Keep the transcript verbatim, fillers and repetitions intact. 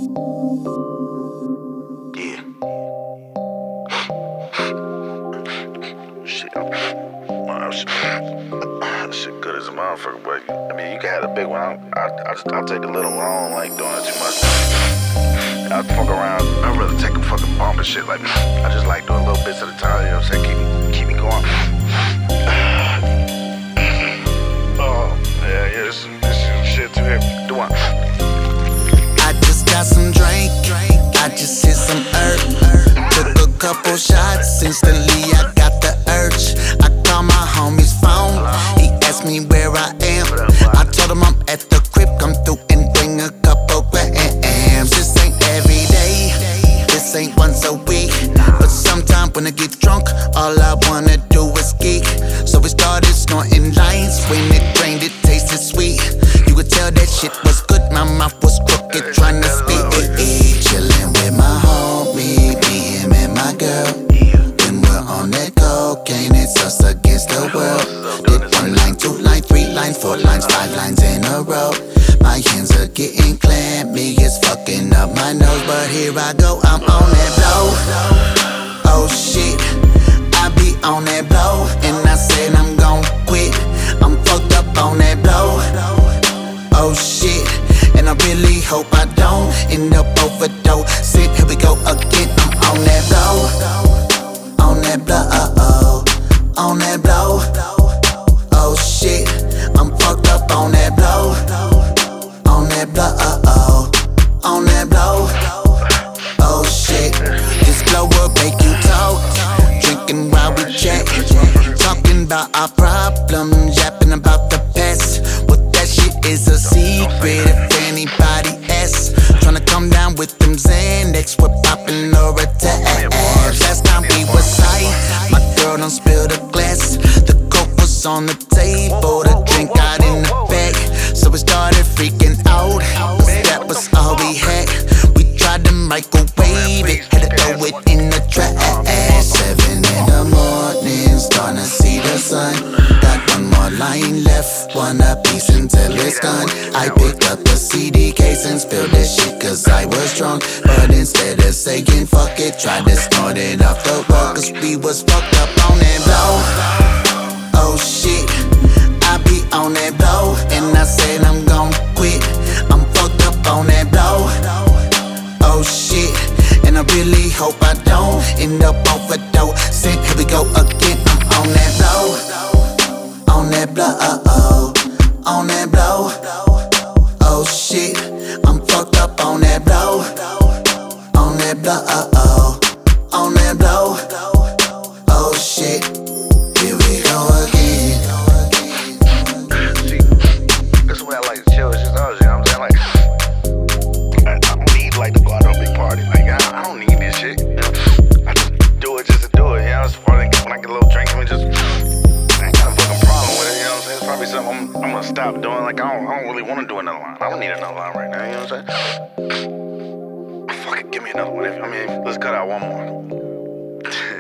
Yeah. Shit, wow, shit, shit good as a motherfucker, but I mean, you can have the big one. I, I, I just, I'll take the little one. I don't like doing it too much. I fuck around. I'd rather take a fucking bump and shit. Like, I just like doing little bits at a time. You know what I'm saying? Keep me, keep me going. Oh, yeah, yeah. This, this shit too heavy. Do one. I just got some drink. I just hit some herb. Took a couple shots. Instantly, I got the urge. I call my homie's phone. He asked me where I am. I told him I'm at the crib. Come through and bring a couple grams. This ain't every day. This ain't once a week. But sometimes when I get drunk, all I wanna do is geek. So we started snorting lines. When it rained, it tasted sweet. You could tell that shit was good. My mouth was crooked, trying to speak. Chillin' with my homie, me, him, and my girl. When we're on that cocaine, it's us against the world. Did one line, two line, three lines, four lines, five lines in a row. My hands are getting clammy, it's fucking up my nose. But here I go, I'm on that blow. Oh shit, I be on that blow. And I said I'm gon' quit. I'm fucked up on that blow. Oh shit, and I really hope I don't end up overdosing. Here we go again, I'm on that blow. On that blow, uh-oh. On that blow. Oh shit, I'm fucked up on that blow. On that blow, uh-oh. On that blow. Oh shit, this blow will make you talk. Drinking while we chat. Talking about our problems, yapping about the past. What that shit is a secret if anybody asks. Tryna come down with them Xanax, we're popping or attack. Last time we was high, my girl done spilled a glass. The coke was on the table, the drink got in the bag. So we started freaking out, cause that was all we had. We tried to microwave it, had to throw it in the trash. Seven in the morning, starting to see the sun. Got one more line left, one a piece until it's gone. I picked up the C D case and spilled this shit cause I was drunk. But instead of saying fuck it, tried to snort it off the wall. Cause we was fucked up on that blow. Oh shit, I be on that blow. And I said I'm gon' quit. I'm fucked up on that blow. Oh shit, and I really hope I don't end up overdosing. Here we go again, I'm on that blow. On that blow, uh-oh. On that blow. Oh shit, I'm fucked up on that blow. On that blow, uh-oh. On that blow. Oh shit, here we go again. See, that's the way I like to chill. It's just us, you know what I'm saying? Like, I, I don't need like to go out to a big party. Like, I, I don't need this shit. You know, I just do it just to do it. You know, it's funny when I get a little drink, I mean, just I ain't got a fucking problem with it. You know what I'm saying? It's probably something I'm, I'm gonna stop doing. Like, I don't, I don't really want to do another line. I don't need another line right now. You know what I'm saying? Fuck it, give me another one. If, I mean, let's cut out one more.